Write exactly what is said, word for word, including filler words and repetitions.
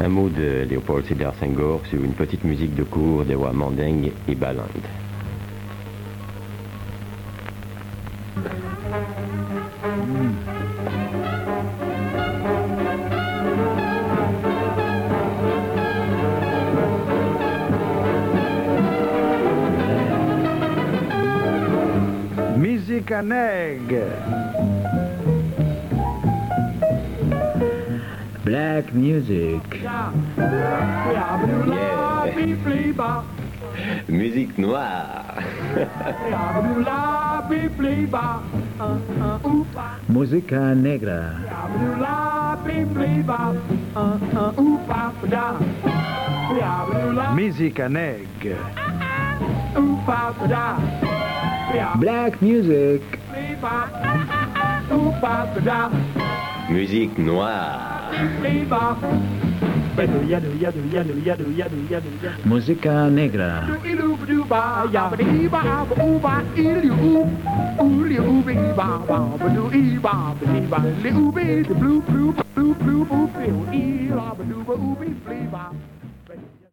Un mot de Léopold Sédar Senghor sur une petite musique de cour des rois Mandingue et Balinde. Musique à nègre. Black music. Yeah. Musique noire. Musica negra. Musique à nègre. Black music. Musique noire. Musica negra. Blue, blue, blue, blue, blue, blue, blue, blue, blue, blue, blue, blue, blue, blue,